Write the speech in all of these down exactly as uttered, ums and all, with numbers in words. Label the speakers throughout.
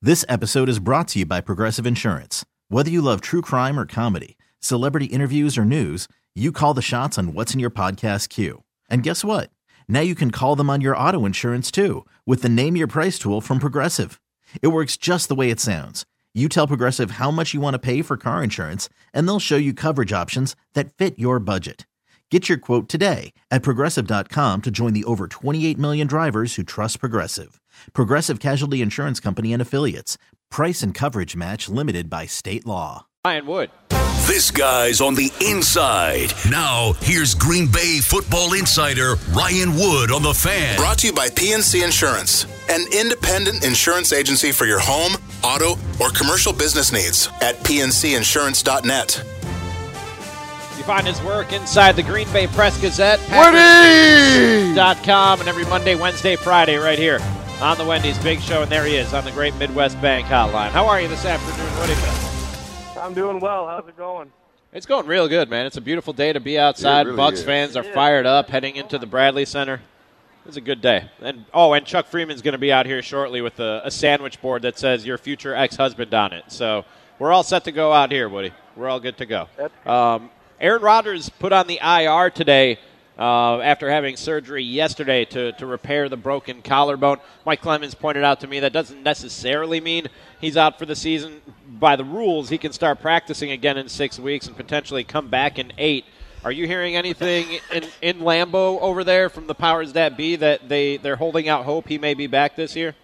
Speaker 1: This episode is brought to you by Progressive Insurance. Whether you love true crime or comedy, celebrity interviews or news, you call the shots on what's in your podcast queue. And guess what? Now you can call them on your auto insurance too with the Name Your Price tool from Progressive. It works just the way it sounds. You tell Progressive how much you want to pay for car insurance, and they'll show you coverage options that fit your budget. Get your quote today at Progressive dot com to join the over twenty-eight million drivers who trust Progressive. Progressive Casualty Insurance Company and Affiliates. Price and coverage match limited by state law.
Speaker 2: Ryan Wood.
Speaker 3: This guy's on the inside. Now, here's Green Bay football insider Ryan Wood on The Fan.
Speaker 4: Brought to you by P N C Insurance, an independent insurance agency for your home, auto, or commercial business needs at P N C insurance dot net.
Speaker 2: You find his work inside the Green Bay Press Gazette,
Speaker 5: Woody
Speaker 2: dot com, and every Monday, Wednesday, Friday right here on the Wendy's Big Show. And there he is on the Great Midwest Bank Hotline. How are you this afternoon, Woody?
Speaker 6: I'm doing well. How's it going?
Speaker 2: It's going real good, man. It's a beautiful day to be outside.
Speaker 5: really
Speaker 2: Bucs
Speaker 5: is.
Speaker 2: fans are fired up heading into the Bradley Center. It's a good day. And oh, and Chuck Freeman's going to be out here shortly with a, a sandwich board that says your future ex-husband on it. So we're all set to go out here, Woody. We're all good to go. Um, Aaron Rodgers put on the I R today uh, after having surgery yesterday to, to repair the broken collarbone. Mike Clemens pointed out to me that doesn't necessarily mean he's out for the season. By the rules, he can start practicing again in six weeks and potentially come back in eight. Are you hearing anything in, in Lambeau over there from the powers that be that they, they're holding out hope he may be back this year?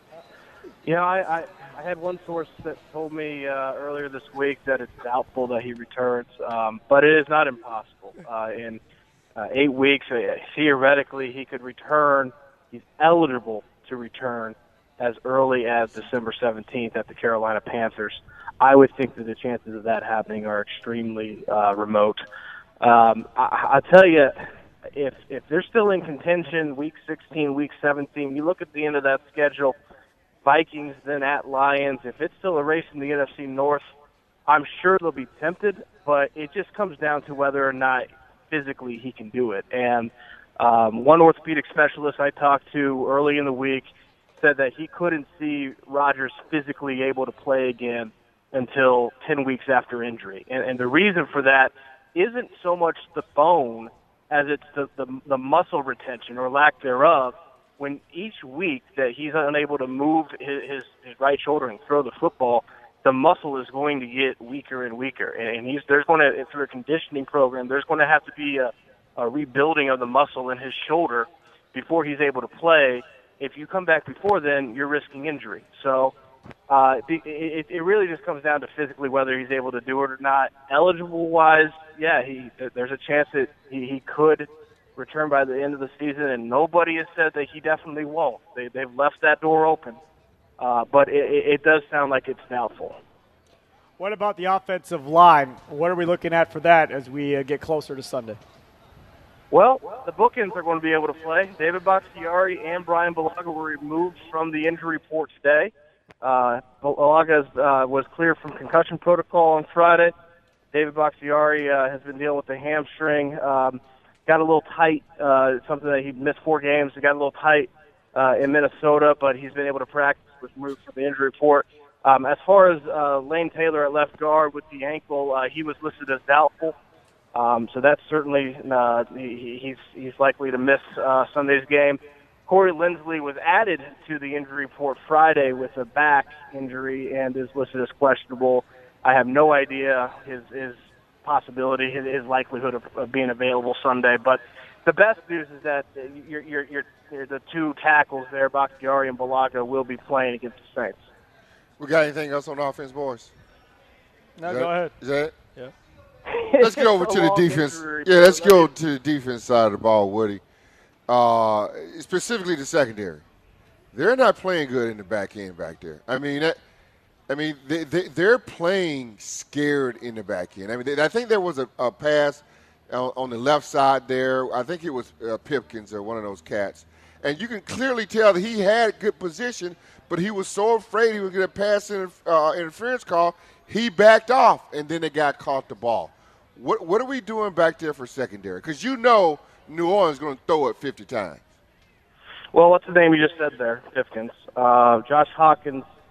Speaker 6: You know, I, I, I had one source that told me uh, earlier this week that it's doubtful that he returns, um, but it is not impossible. Uh, in uh, eight weeks, uh, theoretically, he could return. He's eligible to return as early as December seventeenth at the Carolina Panthers. I would think that the chances of that happening are extremely uh, remote. Um, I, I'll tell you, if if they're still in contention, week sixteen, week seventeen, you look at the end of that schedule, Vikings, then at Lions. If it's still a race in the N F C North, I'm sure they'll be tempted, but it just comes down to whether or not physically he can do it. And um, one orthopedic specialist I talked to early in the week said that he couldn't see Rodgers physically able to play again until ten weeks after injury. And, and the reason for that isn't so much the bone as it's the, the, the muscle retention or lack thereof. When each week that he's unable to move his, his, his right shoulder and throw the football, the muscle is going to get weaker and weaker. And, and he's there's going to, through a conditioning program, there's going to have to be a, a rebuilding of the muscle in his shoulder before he's able to play. If you come back before then, you're risking injury. So uh, it, it, it really just comes down to physically whether he's able to do it or not. Eligible-wise, yeah, he there's a chance that he, he could return by the end of the season, and nobody has said that he definitely won't. They, they've left that door open, uh, but it, it does sound like it's doubtful.
Speaker 7: What about the offensive line? What are we looking at for that as we uh, get closer to Sunday?
Speaker 6: Well, the bookends are going to be able to play. David Bakhtiari and Brian Bulaga were removed from the injury report today. Uh, Bulaga uh, was cleared from concussion protocol on Friday. David Bakhtiari uh, has been dealing with a hamstring. Um, got a little tight, uh, something that he missed four games. He got a little tight uh, in Minnesota, but he's been able to practice, was removed from the injury report. Um, as far as uh, Lane Taylor at left guard with the ankle, uh, he was listed as doubtful. Um, so that's certainly uh, he, he's he's likely to miss uh, Sunday's game. Corey Linsley was added to the injury report Friday with a back injury and is listed as questionable. I have no idea his his possibility, his, his likelihood of, of being available Sunday. But the best news is that you're, you're, you're, you're the two tackles there, Bakhtiari and Bulaga, will be playing against the Saints.
Speaker 5: We got anything else on offense, boys?
Speaker 7: No,
Speaker 5: Is
Speaker 7: go
Speaker 5: that,
Speaker 7: ahead.
Speaker 5: Is that it?
Speaker 7: Yeah.
Speaker 5: Let's get over to the defense. Yeah, let's go to the defense side of the ball, Woody. Uh, specifically the secondary. They're not playing good in the back end back there. I mean, that, I mean, they, they, they're playing scared in the back end. I mean, they, I think there was a, a pass on, on the left side there. I think it was uh, Pipkins or one of those cats. And you can clearly tell that he had good position, but he was so afraid he was going to pass in, uh, interference call, he backed off, and then the guy caught the ball. What what are we doing back there for secondary? Because you know New Orleans is going to throw it fifty times.
Speaker 6: Well, what's the name you just said there, Pipkins? Uh, Josh Hawkins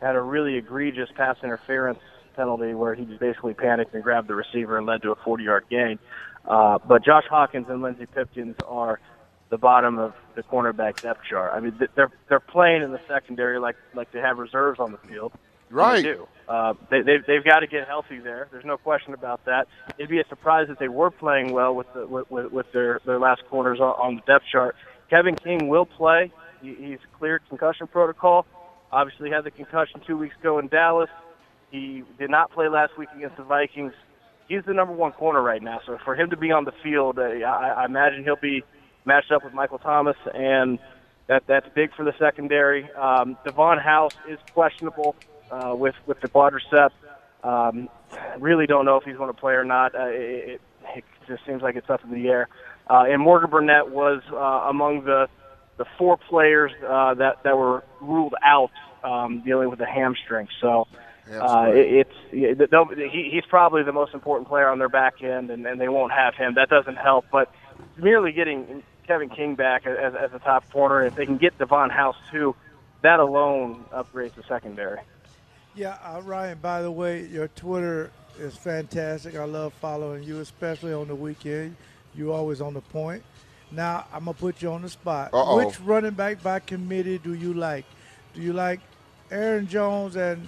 Speaker 6: had a really egregious pass interference penalty where he just basically panicked and grabbed the receiver and led to a forty-yard gain. Uh, but Josh Hawkins and Lindsey Pipkins are the bottom of the cornerback depth chart. I mean, they're they're playing in the secondary like like they have reserves on the field.
Speaker 5: Right.
Speaker 6: They do. Uh, they, they've they've got to get healthy there. There's no question about that. It'd be a surprise if they were playing well with the, with, with their their last corners on, on the depth chart. Kevin King will play. He, he's cleared concussion protocol. Obviously had the concussion two weeks ago in Dallas. He did not play last week against the Vikings. He's the number one corner right now. So for him to be on the field, uh, I, I imagine he'll be matched up with Michael Thomas, and that that's big for the secondary. Um, Devon House is questionable uh, with, with the quadricep. Um, really don't know if he's going to play or not. Uh, it, it just seems like it's up in the air. Uh, and Morgan Burnett was uh, among the the four players uh, that, that were ruled out um, dealing with a hamstring. So uh, it, it's he, he's probably the most important player on their back end, and, and they won't have him. That doesn't help. But merely getting Kevin King back as, as a top corner, if they can get Devon House too, that alone upgrades the secondary.
Speaker 8: Yeah, uh, Ryan, by the way, your Twitter is fantastic. I love following you, especially on the weekend. You're always on the point. Now, I'm going to put you on the spot.
Speaker 5: Uh-oh.
Speaker 8: Which running back by committee do you like? Do you like Aaron Jones and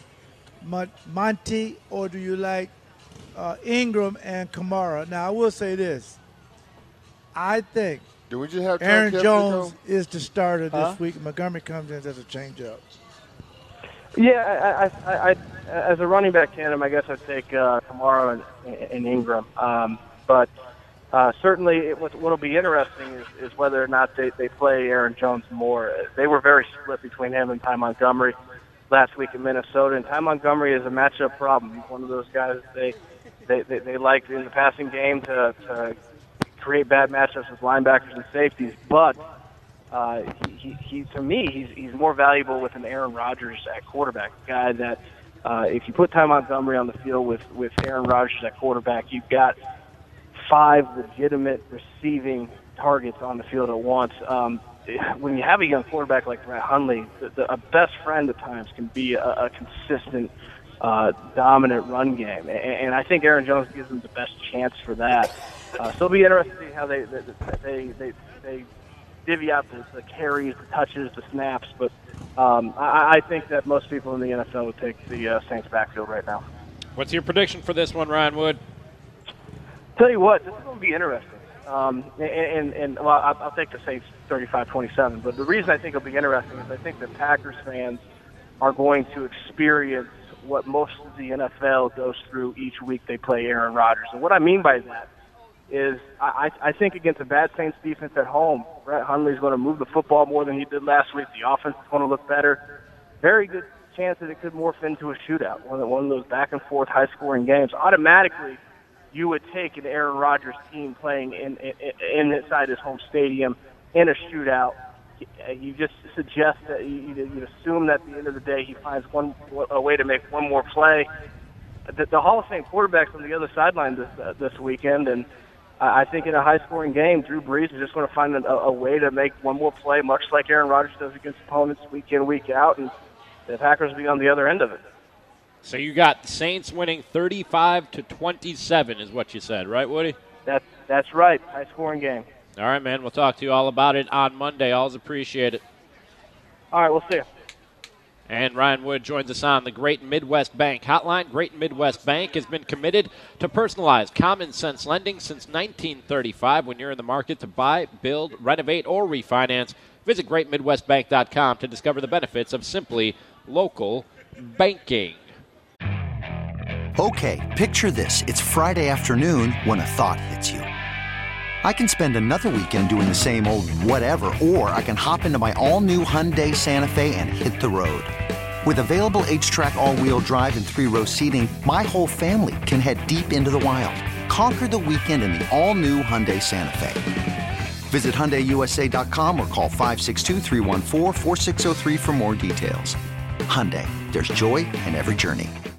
Speaker 8: Monty, or do you like uh, Ingram and Kamara? Now, I will say this. I think
Speaker 5: do we just have
Speaker 8: Aaron
Speaker 5: John
Speaker 8: Jones is the starter this
Speaker 6: huh?
Speaker 8: week. Montgomery comes in as a change-up.
Speaker 6: Yeah, I, I, I, as a running back tandem, I guess I'd take uh, Kamara and, and Ingram. Um, but uh, certainly it, what will be interesting is, is whether or not they, they play Aaron Jones more. They were very split between him and Ty Montgomery last week in Minnesota, and Ty Montgomery is a matchup problem. He's one of those guys they they, they, they like in the passing game to, to create bad matchups with linebackers and safeties, but Uh, he, he, he, to me, he's he's more valuable with an Aaron Rodgers at quarterback, a guy that uh, if you put Ty Montgomery on the field with, with Aaron Rodgers at quarterback, you've got five legitimate receiving targets on the field at once. Um, when you have a young quarterback like Brett Hundley, the, the, a best friend at times can be a, a consistent, uh, dominant run game, and, and I think Aaron Jones gives them the best chance for that. Uh, so it'll be interesting to see how they they they, they, they divvy out the, the carries, the touches, the snaps, but um, I, I think that most people in the N F L would take the uh, Saints backfield right now.
Speaker 2: What's your prediction for this one, Ryan Wood?
Speaker 6: Tell you what, this is going to be interesting. Um, and, and, and well, I'll, I'll take the Saints thirty-five twenty-seven, but the reason I think it'll be interesting is I think that Packers fans are going to experience what most of the N F L goes through each week they play Aaron Rodgers. And what I mean by that is I, I think against a bad Saints defense at home, Brett Hundley's going to move the football more than he did last week. The offense is going to look better. Very good chance that it could morph into a shootout, one of, one of those back-and-forth high-scoring games. Automatically, you would take an Aaron Rodgers team playing in, in, in inside his home stadium in a shootout. You just suggest that you, you assume that at the end of the day he finds one a way to make one more play. The, the Hall of Fame quarterback's on the other sideline this uh, this weekend, and I think in a high-scoring game, Drew Brees is just going to find a, a way to make one more play, much like Aaron Rodgers does against opponents week in, week out, and the Packers will be on the other end of it.
Speaker 2: So you got the Saints winning thirty-five to twenty-seven is what you said, right, Woody?
Speaker 6: That's, that's right, high-scoring game.
Speaker 2: All right, man. We'll talk to you all about it on Monday. Always appreciate it.
Speaker 6: All right, we'll see you.
Speaker 2: And Ryan Wood joins us on the Great Midwest Bank hotline. Great Midwest Bank has been committed to personalized, common-sense lending since nineteen thirty-five. When you're in the market to buy, build, renovate, or refinance, visit great midwest bank dot com to discover the benefits of simply local banking.
Speaker 9: Okay, picture this. It's Friday afternoon when a thought hits you. I can spend another weekend doing the same old whatever, or I can hop into my all-new Hyundai Santa Fe and hit the road. With available H-Track all-wheel drive and three-row seating, my whole family can head deep into the wild. Conquer the weekend in the all-new Hyundai Santa Fe. Visit Hyundai U S A dot com or call five six two, three one four, four six zero three for more details. Hyundai, there's joy in every journey.